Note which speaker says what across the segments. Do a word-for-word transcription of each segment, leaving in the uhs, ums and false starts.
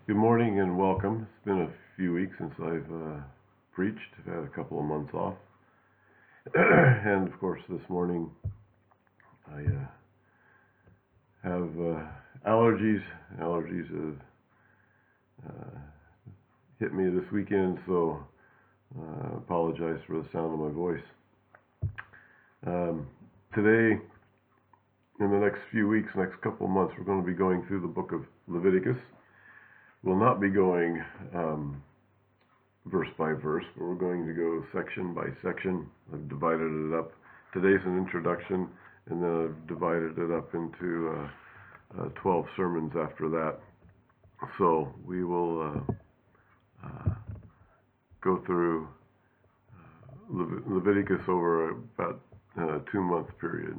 Speaker 1: Good morning and welcome. It's been a few weeks since I've uh, preached. I've had a couple of months off. And of course this morning I uh, have uh, allergies. Allergies have uh, hit me this weekend, so I uh, apologize for the sound of my voice. Um, today, in the next few weeks, next couple of months, we're going to be going through the book of Leviticus. We'll not be going um, verse by verse, but we're going to go section by section. I've divided it up. Today's an introduction, and then I've divided it up into uh, uh, twelve sermons after that. So we will uh, uh, go through uh, Le- Leviticus over about a two-month period.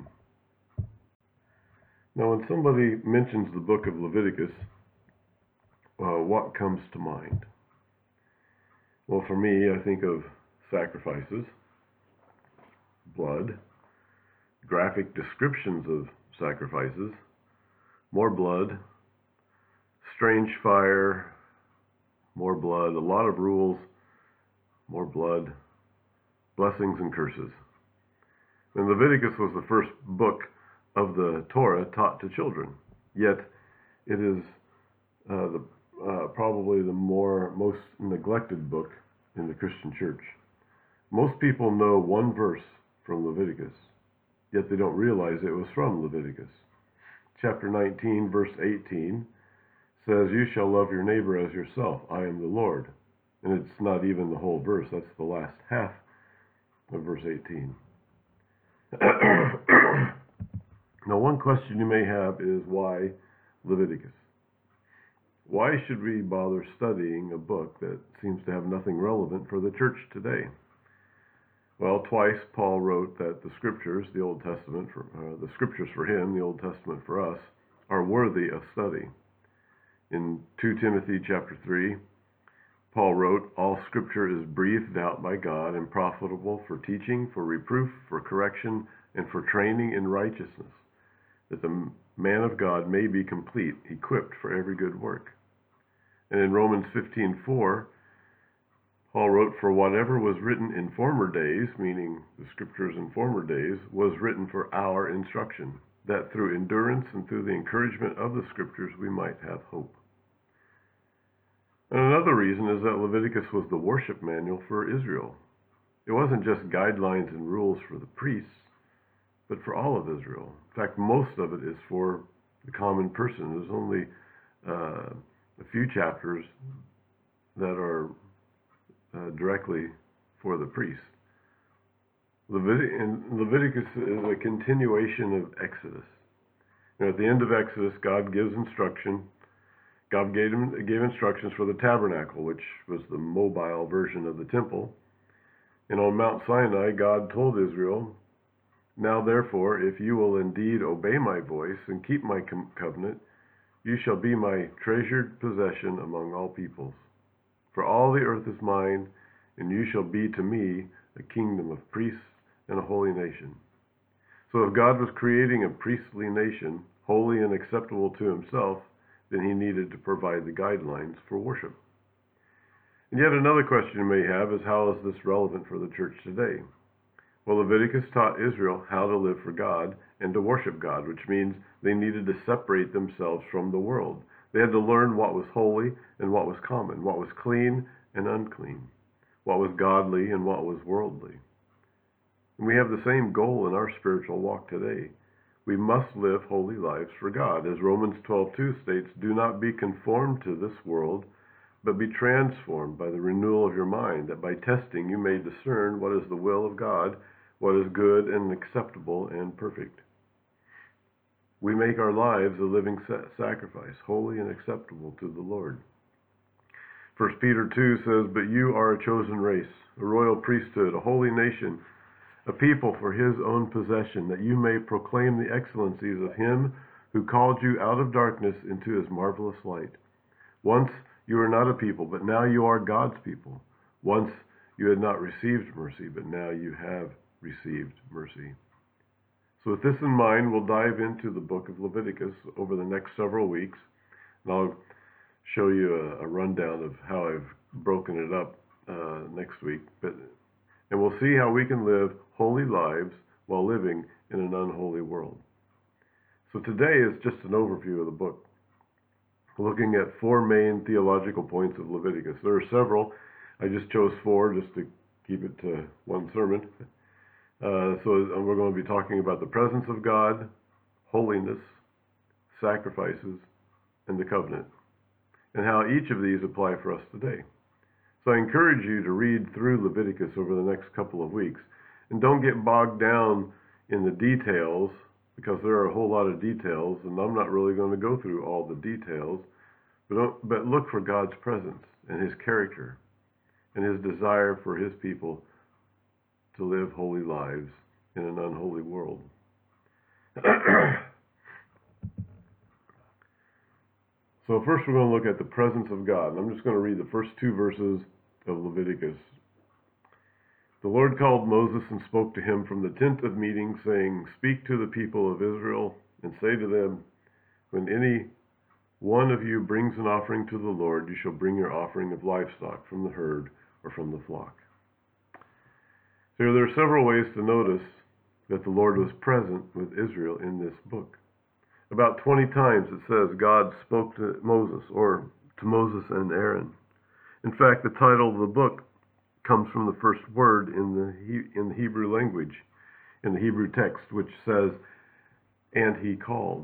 Speaker 1: Now, when somebody mentions the book of Leviticus, Uh, what comes to mind? Well, for me, I think of sacrifices, blood, graphic descriptions of sacrifices, more blood, strange fire, more blood, a lot of rules, more blood, blessings and curses. And Leviticus was the first book of the Torah taught to children, yet it is uh, the Uh, probably the more most neglected book in the Christian church. Most people know one verse from Leviticus, yet they don't realize it was from Leviticus. Chapter nineteen, verse eighteen says, "You shall love your neighbor as yourself. I am the Lord." And it's not even the whole verse. That's the last half of verse eighteen. Now, one question you may have is, why Leviticus? Why should we bother studying a book that seems to have nothing relevant for the church today? Well, twice Paul wrote that the scriptures, the Old Testament, for, uh, the scriptures for him, the Old Testament for us, are worthy of study. In Second Timothy chapter three, Paul wrote, "All scripture is breathed out by God and profitable for teaching, for reproof, for correction, and for training in righteousness, that the man of God may be complete, equipped for every good work." And in Romans fifteen four, Paul wrote, "For whatever was written in former days," meaning the scriptures in former days, "was written for our instruction, that through endurance and through the encouragement of the scriptures we might have hope." And another reason is that Leviticus was the worship manual for Israel. It wasn't just guidelines and rules for the priests, but for all of Israel. In fact, most of it is for the common person. There's only uh, a few chapters that are uh, directly for the priest. Levit- and Leviticus is a continuation of Exodus. You know, at the end of Exodus, God gives instruction. God gave, him, gave instructions for the tabernacle, which was the mobile version of the temple. And on Mount Sinai, God told Israel, "Now therefore, if you will indeed obey my voice and keep my com- covenant, you shall be my treasured possession among all peoples. For all the earth is mine, and you shall be to me a kingdom of priests and a holy nation." So if God was creating a priestly nation, holy and acceptable to himself, then he needed to provide the guidelines for worship. And yet another question you may have is, how is this relevant for the church today? Well, Leviticus taught Israel how to live for God and to worship God, which means they needed to separate themselves from the world. They had to learn what was holy and what was common, what was clean and unclean, what was godly and what was worldly. And we have the same goal in our spiritual walk today. We must live holy lives for God. As Romans twelve two states, "Do not be conformed to this world, but be transformed by the renewal of your mind, that by testing you may discern what is the will of God, what is good and acceptable and perfect." We make our lives a living sacrifice, holy and acceptable to the Lord. First Peter two says, "But you are a chosen race, a royal priesthood, a holy nation, a people for his own possession, that you may proclaim the excellencies of him who called you out of darkness into his marvelous light. Once you were not a people, but now you are God's people. Once you had not received mercy, but now you have received mercy." So with this in mind, we'll dive into the book of Leviticus over the next several weeks. And I'll show you a, a rundown of how I've broken it up uh, next week. But and we'll see how we can live holy lives while living in an unholy world. So today is just an overview of the book, looking at four main theological points of Leviticus. There are several. I just chose four just to keep it to one sermon. Uh, so we're going to be talking about the presence of God, holiness, sacrifices, and the covenant, and how each of these apply for us today. So I encourage you to read through Leviticus over the next couple of weeks, and don't get bogged down in the details, because there are a whole lot of details, and I'm not really going to go through all the details, but, don't, but look for God's presence and His character and His desire for His people to live holy lives in an unholy world. So first we're going to look at the presence of God. And I'm just going to read the first two verses of Leviticus. The Lord called Moses and spoke to him from the tent of meeting, saying, "Speak to the people of Israel and say to them, when any one of you brings an offering to the Lord, you shall bring your offering of livestock from the herd or from the flock." So there are several ways to notice that the Lord was present with Israel in this book. About twenty times it says God spoke to Moses, or to Moses and Aaron. In fact, the title of the book comes from the first word in the in the Hebrew language, in the Hebrew text, which says, "And he called."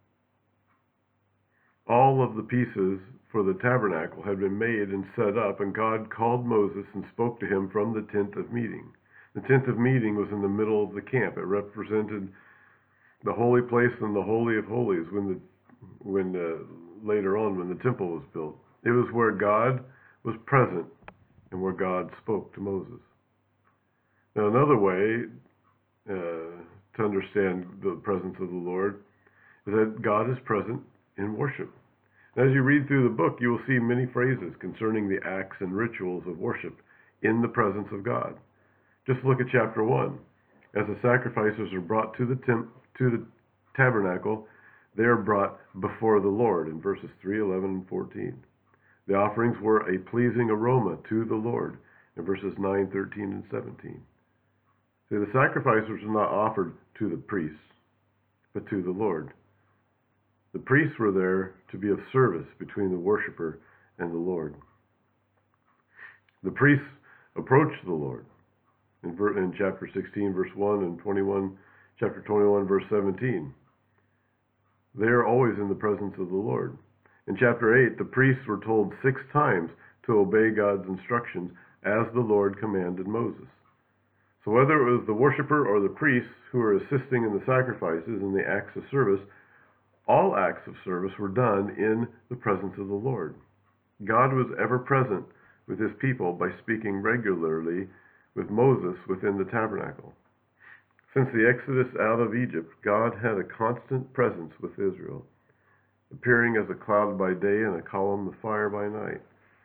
Speaker 1: All of the pieces for the tabernacle had been made and set up, and God called Moses and spoke to him from the tent of meeting. The tent of meeting was in the middle of the camp. It represented the holy place and the holy of holies when the when uh, later on when the temple was built. It was where God was present and where God spoke to Moses. Now, another way uh, to understand the presence of the Lord is that God is present in worship. And as you read through the book, you will see many phrases concerning the acts and rituals of worship in the presence of God. Just look at chapter one. As the sacrifices are brought to the temp, to the tabernacle, they are brought before the Lord in verses three, eleven, and fourteen. The offerings were a pleasing aroma to the Lord in verses nine, thirteen, and seventeen. See, the sacrifices were not offered to the priests, but to the Lord. The priests were there to be of service between the worshiper and the Lord. The priests approached the Lord in, in chapter sixteen, verse one, and twenty-one, chapter twenty-one, verse seventeen. They are always in the presence of the Lord. In chapter eight, the priests were told six times to obey God's instructions as the Lord commanded Moses. So whether it was the worshiper or the priests who were assisting in the sacrifices and the acts of service, all acts of service were done in the presence of the Lord. God was ever present with his people by speaking regularly with Moses within the tabernacle. Since the Exodus out of Egypt, God had a constant presence with Israel, appearing as a cloud by day and a column of fire by night.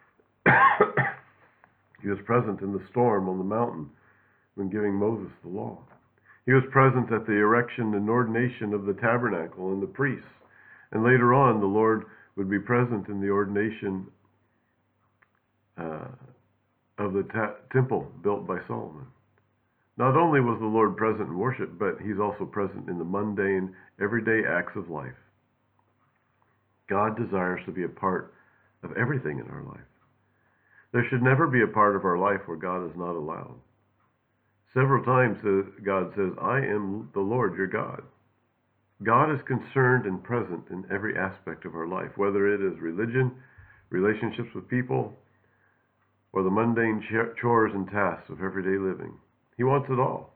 Speaker 1: He was present in the storm on the mountain when giving Moses the law. He was present at the erection and ordination of the tabernacle and the priests. And later on, the Lord would be present in the ordination uh, of the ta- temple built by Solomon. Not only was the Lord present in worship, but he's also present in the mundane, everyday acts of life. God desires to be a part of everything in our life. There should never be a part of our life where God is not allowed. Several times God says, "I am the Lord your God." God is concerned and present in every aspect of our life, whether it is religion, relationships with people, or the mundane chores and tasks of everyday living. He wants it all.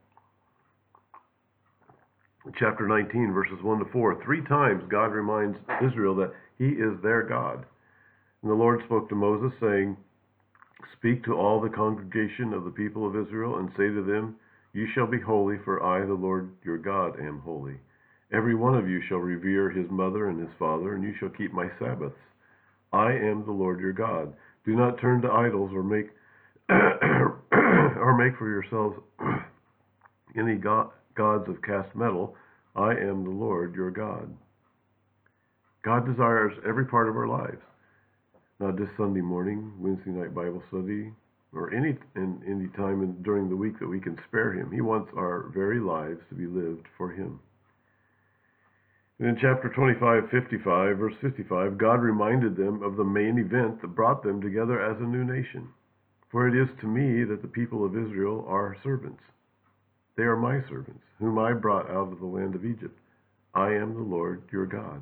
Speaker 1: In chapter nineteen, verses one to four, three times God reminds Israel that he is their God. And the Lord spoke to Moses, saying, "Speak to all the congregation of the people of Israel, and say to them, you shall be holy, for I, the Lord your God, am holy. Every one of you shall revere his mother and his father, and you shall keep my Sabbaths. I am the Lord your God. Do not turn to idols or make or make for yourselves any go- gods of cast metal. I am the Lord your God." God desires every part of our lives. not just Sunday morning, Wednesday night Bible study, or any in, any time in, during the week that we can spare him. He wants our very lives to be lived for him. And in chapter twenty-five, fifty-five, verse fifty-five, God reminded them of the main event that brought them together as a new nation. For it is to me that the people of Israel are servants. They are my servants, whom I brought out of the land of Egypt. I am the Lord your God.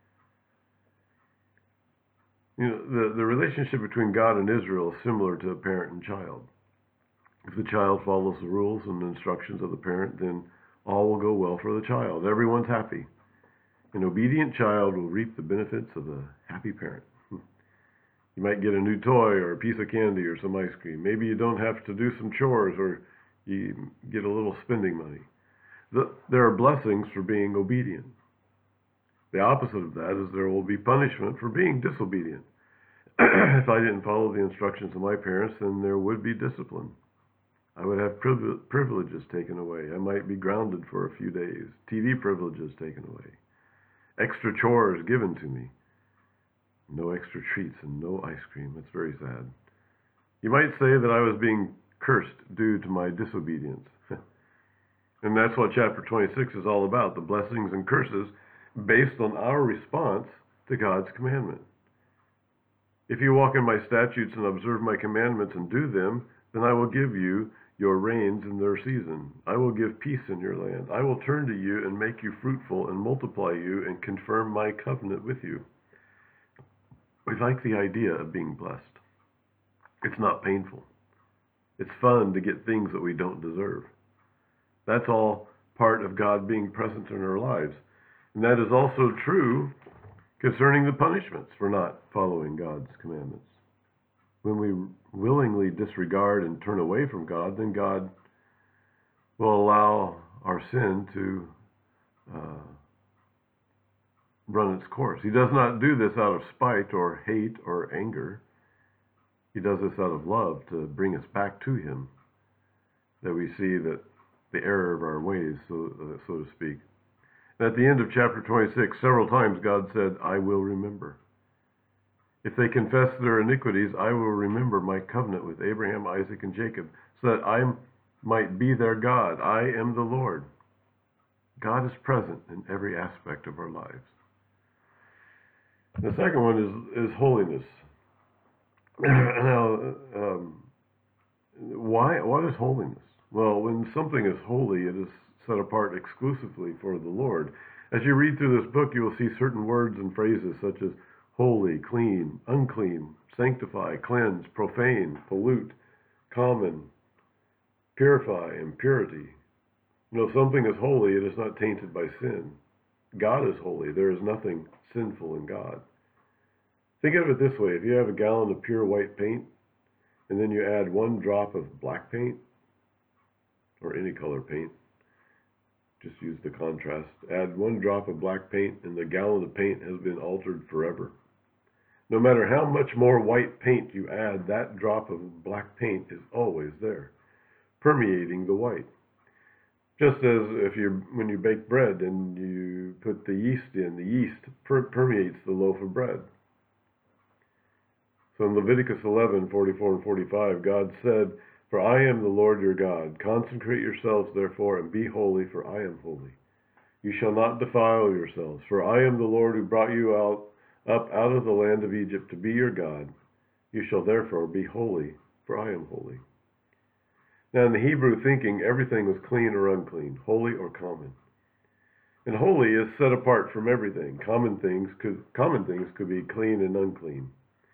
Speaker 1: You know, the, the relationship between God and Israel is similar to a parent and child. If the child follows the rules and instructions of the parent, then all will go well for the child. Everyone's happy. An obedient child will reap the benefits of a happy parent. You might get a new toy or a piece of candy or some ice cream. Maybe you don't have to do some chores, or you get a little spending money. The, there are blessings for being obedient. The opposite of that is there will be punishment for being disobedient. If I didn't follow the instructions of my parents, then there would be discipline. I would have privileges taken away. I might be grounded for a few days. T V privileges taken away. Extra chores given to me. No extra treats and no ice cream. It's very sad. You might say that I was being cursed due to my disobedience. And that's what chapter twenty-six is all about, the blessings and curses based on our response to God's commandment. If you walk in my statutes and observe my commandments and do them, then I will give you your rains in their season. I will give peace in your land. I will turn to you and make you fruitful and multiply you and confirm my covenant with you. We like the idea of being blessed. It's not painful. It's fun to get things that we don't deserve. That's all part of God being present in our lives. And that is also true concerning the punishments for not following God's commandments. When we willingly disregard and turn away from God, then God will allow our sin to uh, run its course. He does not do this out of spite or hate or anger. He does this out of love to bring us back to him, that we see that the error of our ways, so, uh, so to speak. And at the end of chapter twenty-six, several times God said, I will remember. If they confess their iniquities, I will remember my covenant with Abraham, Isaac, and Jacob, so that I might be their God. I am the Lord. God is present in every aspect of our lives. The second one is, is holiness. Now, um, why? What is holiness? Well, when something is holy, it is set apart exclusively for the Lord. As you read through this book, you will see certain words and phrases such as holy, clean, unclean, sanctify, cleanse, profane, pollute, common, purify, and purity. You know, something is holy, it is not tainted by sin. God is holy. There is nothing sinful in God. Think of it this way. If you have a gallon of pure white paint, and then you add one drop of black paint, or any color paint, just use the contrast. Add one drop of black paint, and the gallon of paint has been altered forever. No matter how much more white paint you add, that drop of black paint is always there, permeating the white. Just as if you, when you bake bread and you put the yeast in, the yeast per- permeates the loaf of bread. So in Leviticus eleven, forty-four and forty-five, God said, For I am the Lord your God. Consecrate yourselves, therefore, and be holy, for I am holy. You shall not defile yourselves, for I am the Lord who brought you out up out of the land of Egypt to be your God. You shall therefore be holy, for I am holy. Now in the Hebrew thinking, everything was clean or unclean, holy or common. And holy is set apart from everything. Common things could, common things could be clean and unclean.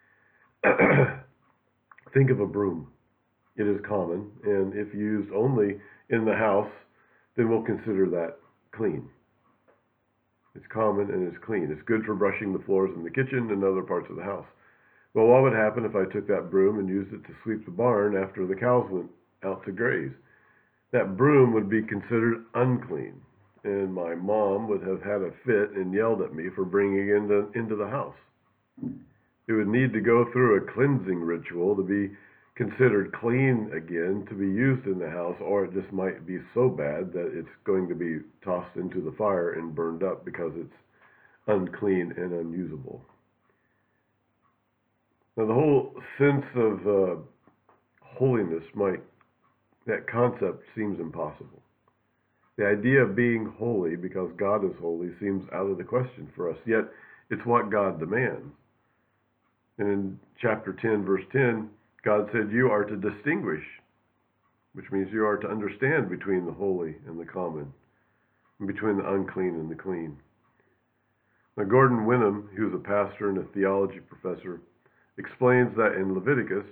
Speaker 1: Think of a broom. It is common, and if used only in the house, then we'll consider that clean. It's common and it's clean. It's good for brushing the floors in the kitchen and other parts of the house. Well, what would happen if I took that broom and used it to sweep the barn after the cows went out to graze? That broom would be considered unclean, and my mom would have had a fit and yelled at me for bringing it into, into the house. It would need to go through a cleansing ritual to be considered clean again to be used in the house, or it just might be so bad that it's going to be tossed into the fire and burned up because it's unclean and unusable. Now, the whole sense of uh, holiness might, that concept seems impossible. The idea of being holy because God is holy seems out of the question for us, yet it's what God demands. And in chapter ten, verse ten, God said, you are to distinguish, which means you are to understand between the holy and the common, and between the unclean and the clean. Now, Gordon Wenham, who's a pastor and a theology professor, explains that in Leviticus,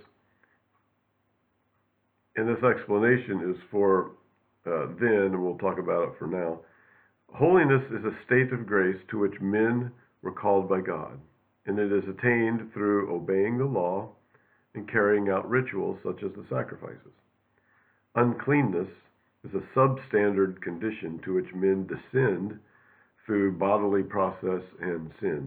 Speaker 1: and this explanation is for uh, then, and we'll talk about it for now, holiness is a state of grace to which men were called by God, and it is attained through obeying the law and carrying out rituals such as the sacrifices. Uncleanness is a substandard condition to which men descend through bodily process and sin.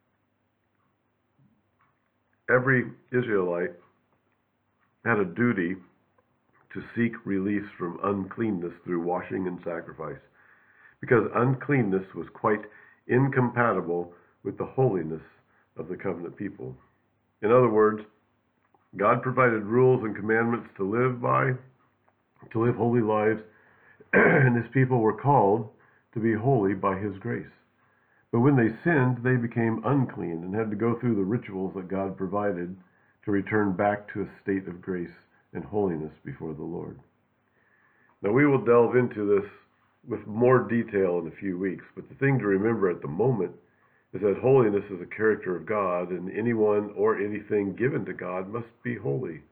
Speaker 1: Every Israelite had a duty to seek release from uncleanness through washing and sacrifice, because uncleanness was quite incompatible with the holiness of the covenant people. In other words, God provided rules and commandments to live by, to live holy lives, and his people were called to be holy by his grace. But when they sinned, they became unclean and had to go through the rituals that God provided to return back to a state of grace and holiness before the Lord. Now, we will delve into this with more detail in a few weeks, but the thing to remember at the moment is that holiness is a character of God, and anyone or anything given to God must be holy.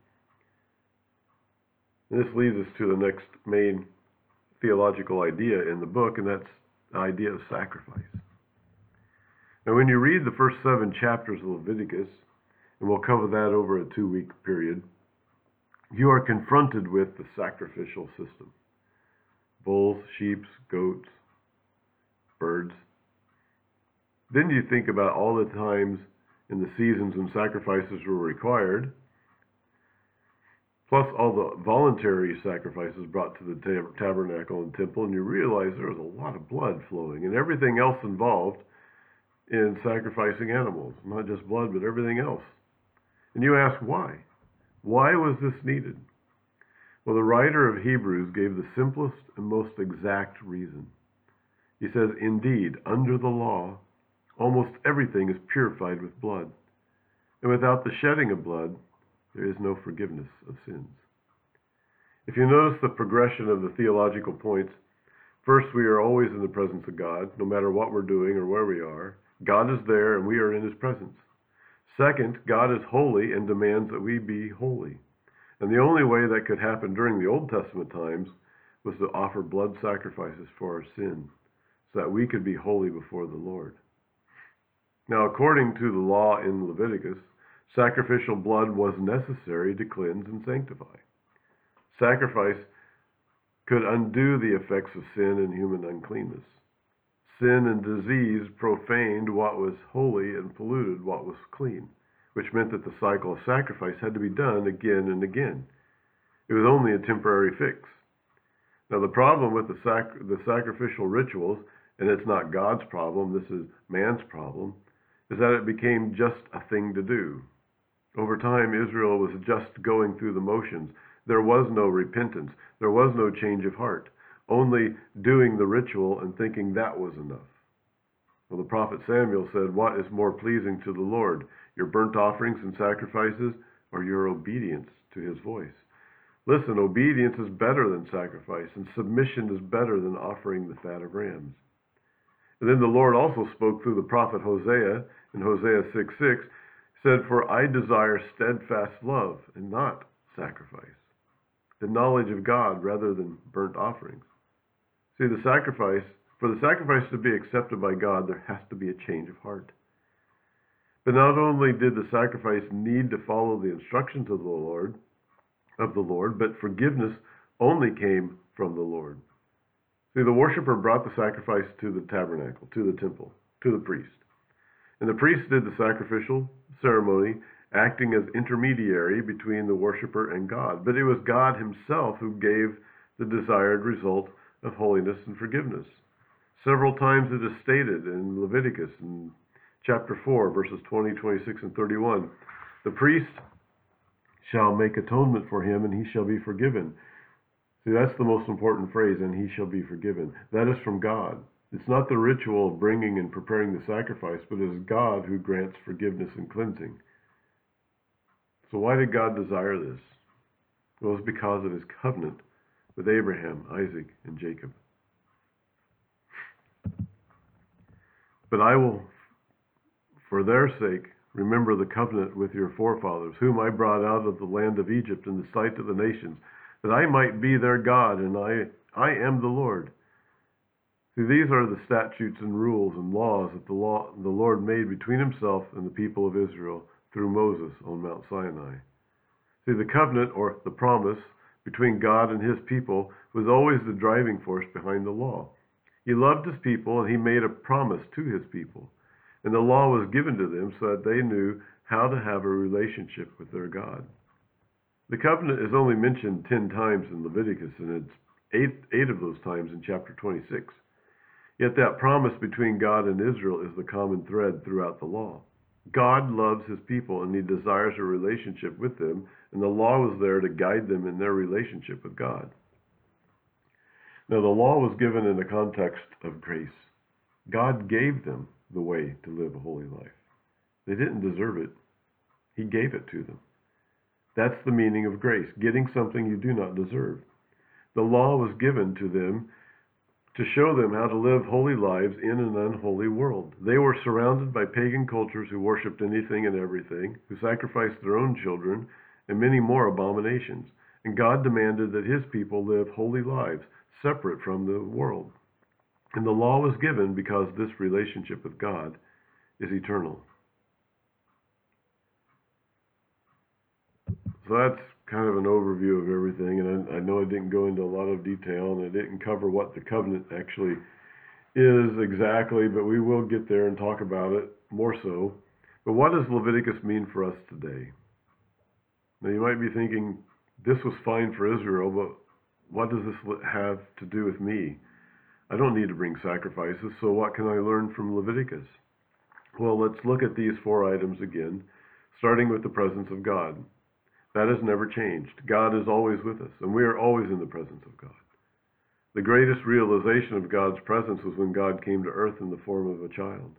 Speaker 1: And this leads us to the next main theological idea in the book, and that's the idea of sacrifice. Now, when you read the first seven chapters of Leviticus, and we'll cover that over a two-week period, you are confronted with the sacrificial system. Bulls, sheep, goats, birds. Then you think about all the times in the seasons when sacrifices were required, plus all the voluntary sacrifices brought to the tab- tabernacle and temple, and you realize there was a lot of blood flowing and everything else involved in sacrificing animals. Not just blood, but everything else. And you ask why? Why was this needed? Well, the writer of Hebrews gave the simplest and most exact reason. He says, indeed, under the law, almost everything is purified with blood. And without the shedding of blood, there is no forgiveness of sins. If you notice the progression of the theological points, first, we are always in the presence of God, no matter what we're doing or where we are. God is there and we are in his presence. Second, God is holy and demands that we be holy. And the only way that could happen during the Old Testament times was to offer blood sacrifices for our sin, so that we could be holy before the Lord. Now, according to the law in Leviticus, sacrificial blood was necessary to cleanse and sanctify. Sacrifice could undo the effects of sin and human uncleanness. Sin and disease profaned what was holy and polluted what was clean, which meant that the cycle of sacrifice had to be done again and again. It was only a temporary fix. Now, the problem with the, sac- the sacrificial rituals, and it's not God's problem, this is man's problem, is that it became just a thing to do. Over time, Israel was just going through the motions. There was no repentance. There was no change of heart. Only doing the ritual and thinking that was enough. Well, the prophet Samuel said, what is more pleasing to the Lord, your burnt offerings and sacrifices, or your obedience to his voice? Listen, obedience is better than sacrifice, and submission is better than offering the fat of rams. And then the Lord also spoke through the prophet Hosea in Hosea six six, said, for I desire steadfast love and not sacrifice, the knowledge of God rather than burnt offerings. See, the sacrifice, for the sacrifice to be accepted by God, there has to be a change of heart. But not only did the sacrifice need to follow the instructions of the Lord, of the Lord, but forgiveness only came from the Lord. See, the worshiper brought the sacrifice to the tabernacle, to the temple, to the priest. And the priest did the sacrificial ceremony, acting as intermediary between the worshiper and God. But it was God himself who gave the desired result of holiness and forgiveness. Several times it is stated in Leviticus in chapter four, verses twenty, twenty-six, and thirty-one. The The priest shall make atonement for him, and he shall be forgiven. See, that's the most important phrase, and he shall be forgiven. That is from God. It's not the ritual of bringing and preparing the sacrifice, but it is God who grants forgiveness and cleansing. So why did God desire this? Well, it's because of his covenant with Abraham, Isaac, and Jacob. But I will, for their sake, remember the covenant with your forefathers, whom I brought out of the land of Egypt in the sight of the nations, that I might be their God, and I, I am the Lord. See, these are the statutes and rules and laws that the, law, the Lord made between himself and the people of Israel through Moses on Mount Sinai. See, the covenant, or the promise, between God and his people was always the driving force behind the law. He loved his people, and he made a promise to his people. And the law was given to them so that they knew how to have a relationship with their God. The covenant is only mentioned ten times in Leviticus, and it's eight, eight of those times in chapter twenty-six. Yet that promise between God and Israel is the common thread throughout the law. God loves his people, and he desires a relationship with them, and the law was there to guide them in their relationship with God. Now, the law was given in the context of grace. God gave them the way to live a holy life. They didn't deserve it. He gave it to them. That's the meaning of grace, getting something you do not deserve. The law was given to them to show them how to live holy lives in an unholy world. They were surrounded by pagan cultures who worshipped anything and everything, who sacrificed their own children, and many more abominations. And God demanded that his people live holy lives, separate from the world. And the law was given because this relationship with God is eternal. So that's kind of an overview of everything, and I, I know I didn't go into a lot of detail, and I didn't cover what the covenant actually is exactly, but we will get there and talk about it more so. But what does Leviticus mean for us today? Now, you might be thinking, this was fine for Israel, but what does this have to do with me? I don't need to bring sacrifices, so what can I learn from Leviticus? Well, let's look at these four items again, starting with the presence of God. That has never changed. God is always with us, and we are always in the presence of God. The greatest realization of God's presence was when God came to earth in the form of a child.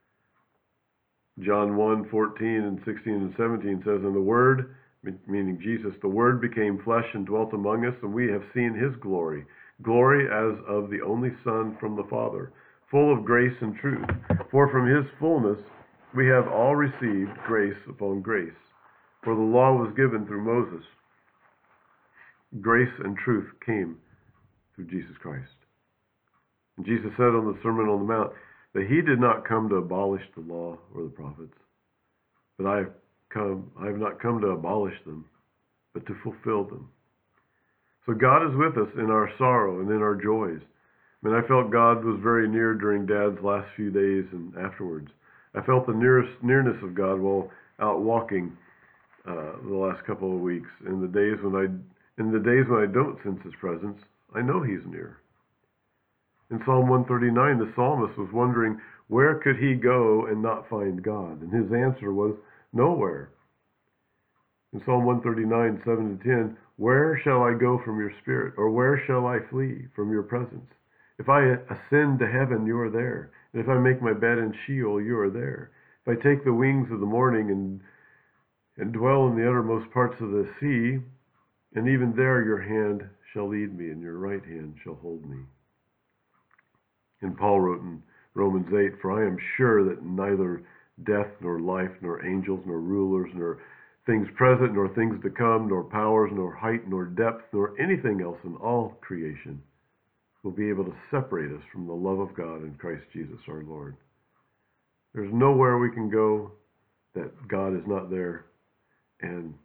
Speaker 1: John one, fourteen and sixteen and seventeen says, "And the Word," meaning Jesus, "the Word became flesh and dwelt among us, and we have seen his glory, glory as of the only Son from the Father, full of grace and truth. For from his fullness we have all received grace upon grace. For the law was given through Moses. Grace and truth came through Jesus Christ." And Jesus said on the Sermon on the Mount that he did not come to abolish the law or the prophets, but I have come, I have not come to abolish them, but to fulfill them. So God is with us in our sorrow and in our joys. I mean, I felt God was very near during Dad's last few days and afterwards. I felt the nearest nearness of God while out walking uh, the last couple of weeks. In the days when I, in the days when I don't sense his presence, I know he's near. In Psalm one thirty-nine, the psalmist was wondering, where could he go and not find God? And his answer was, nowhere. In Psalm one thirty-nine, seven to ten, "Where shall I go from your spirit? Or where shall I flee from your presence? If I ascend to heaven, you are there. And if I make my bed in Sheol, you are there. If I take the wings of the morning and, and dwell in the uttermost parts of the sea, and even there your hand shall lead me, and your right hand shall hold me." And Paul wrote in Romans eight, "For I am sure that neither death, nor life, nor angels, nor rulers, nor things present, nor things to come, nor powers, nor height, nor depth, nor anything else in all creation will be able to separate us from the love of God in Christ Jesus our Lord." There's nowhere we can go that God is not there, and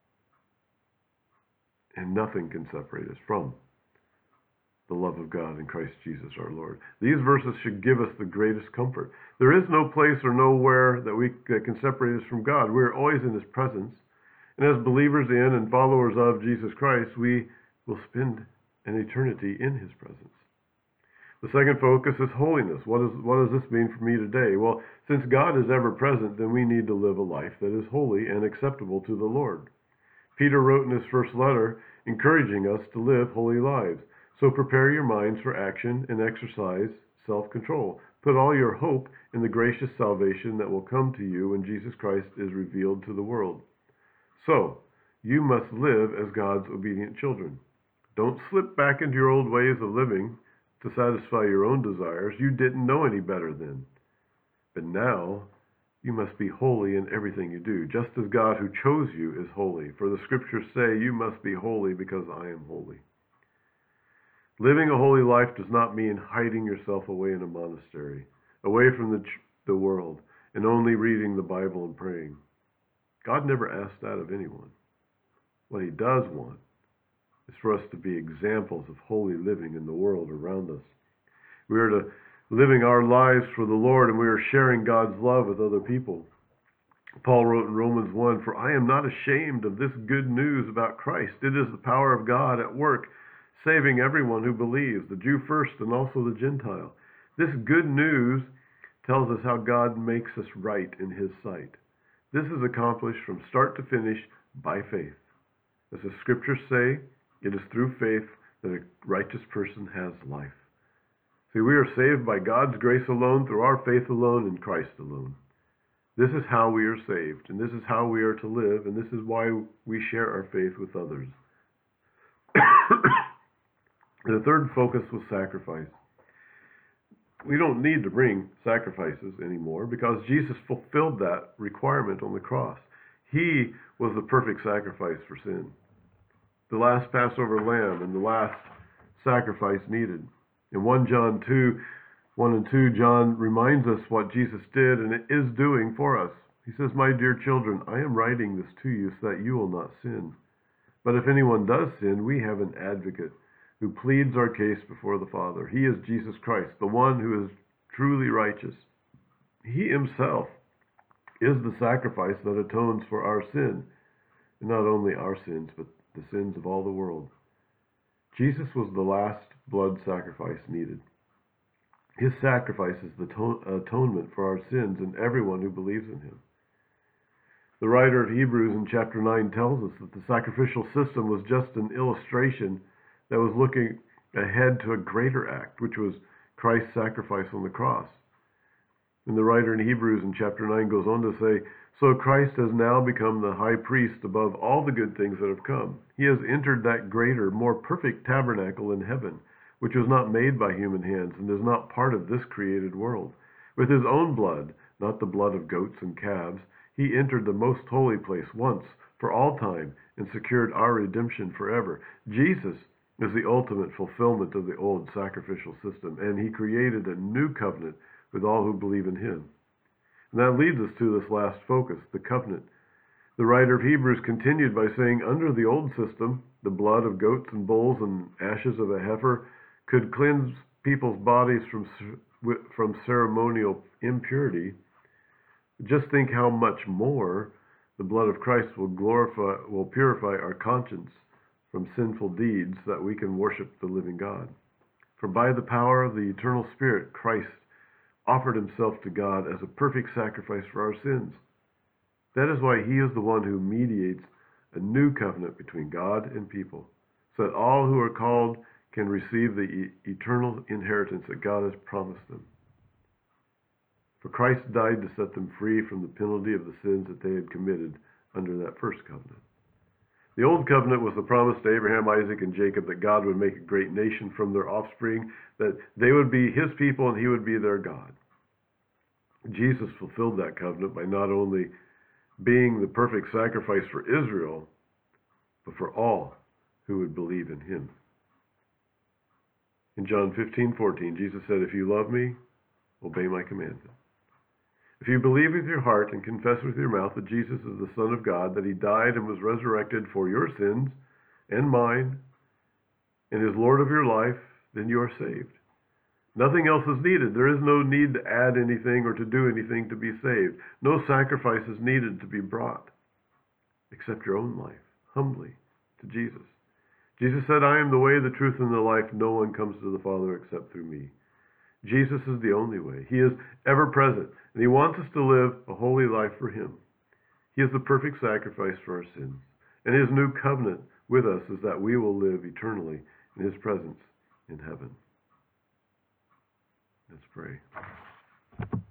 Speaker 1: and nothing can separate us from the love of God in Christ Jesus our Lord. These verses should give us the greatest comfort. There is no place or nowhere that we that can separate us from God. We are always in his presence. And as believers in and followers of Jesus Christ, we will spend an eternity in his presence. The second focus is holiness. What, is, what does this mean for me today? Well, since God is ever present, then we need to live a life that is holy and acceptable to the Lord. Peter wrote in his first letter, encouraging us to live holy lives. So prepare your minds for action and exercise self-control. Put all your hope in the gracious salvation that will come to you when Jesus Christ is revealed to the world. So, you must live as God's obedient children. Don't slip back into your old ways of living to satisfy your own desires. You didn't know any better then. But now, you must be holy in everything you do, just as God who chose you is holy. For the scriptures say, you must be holy because I am holy. Living a holy life does not mean hiding yourself away in a monastery, away from the, the world, and only reading the Bible and praying. God never asked that of anyone. What he does want is for us to be examples of holy living in the world around us. We are to living our lives for the Lord, and we are sharing God's love with other people. Paul wrote in Romans one, "For I am not ashamed of this good news about Christ. It is the power of God at work, saving everyone who believes, the Jew first and also the Gentile." This good news tells us how God makes us right in his sight. This is accomplished from start to finish by faith. As the scriptures say, it is through faith that a righteous person has life. See, we are saved by God's grace alone, through our faith alone, in Christ alone. This is how we are saved, and this is how we are to live, and this is why we share our faith with others. The third focus was sacrifice. We don't need to bring sacrifices anymore because Jesus fulfilled that requirement on the cross. He was the perfect sacrifice for sin, the last Passover lamb and the last sacrifice needed. In First John two, one and two, John reminds us what Jesus did and it is doing for us. He says, "My dear children, I am writing this to you so that you will not sin. But if anyone does sin, we have an advocate who pleads our case before the Father. He is Jesus Christ, the one who is truly righteous. He himself is the sacrifice that atones for our sin, and not only our sins, but the sins of all the world." Jesus was the last blood sacrifice needed. His sacrifice is the atonement for our sins and everyone who believes in him. The writer of Hebrews in chapter nine tells us that the sacrificial system was just an illustration that was looking ahead to a greater act, which was Christ's sacrifice on the cross. And the writer in Hebrews in chapter nine goes on to say, "So Christ has now become the high priest above all the good things that have come. He has entered that greater, more perfect tabernacle in heaven, which was not made by human hands and is not part of this created world. With his own blood, not the blood of goats and calves, he entered the most holy place once for all time and secured our redemption forever." Jesus is the ultimate fulfillment of the old sacrificial system, and he created a new covenant with all who believe in him. And that leads us to this last focus, the covenant. The writer of Hebrews continued by saying, under the old system, the blood of goats and bulls and ashes of a heifer could cleanse people's bodies from from ceremonial impurity. Just think how much more the blood of Christ will glorify, will purify our conscience from sinful deeds, that we can worship the living God. For by the power of the eternal Spirit, Christ offered himself to God as a perfect sacrifice for our sins. That is why he is the one who mediates a new covenant between God and people, so that all who are called can receive the e- eternal inheritance that God has promised them. For Christ died to set them free from the penalty of the sins that they had committed under that first covenant. The old covenant was the promise to Abraham, Isaac, and Jacob that God would make a great nation from their offspring, that they would be his people and he would be their God. Jesus fulfilled that covenant by not only being the perfect sacrifice for Israel, but for all who would believe in him. In John fifteen fourteen, Jesus said, "If you love me, obey my commandments. If you believe with your heart and confess with your mouth that Jesus is the Son of God, that he died and was resurrected for your sins and mine, and is Lord of your life, then you are saved." Nothing else is needed. There is no need to add anything or to do anything to be saved. No sacrifice is needed to be brought, except your own life, humbly, to Jesus. Jesus said, "I am the way, the truth, and the life. No one comes to the Father except through me." Jesus is the only way. He is ever present, and he wants us to live a holy life for him. He is the perfect sacrifice for our sins, and his new covenant with us is that we will live eternally in his presence in heaven. Let's pray.